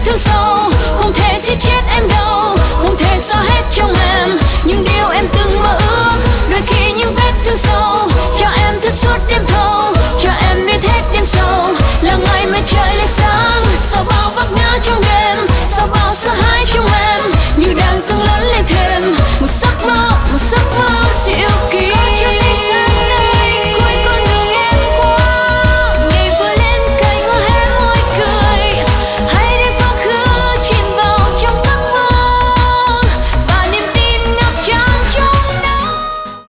thương sâu, không thể giết chết em đâu, không thể xóa hết trong em những điều em từng mơ ước. Đôi khi những vết thương sâu cho em thức suốt đêm thâu.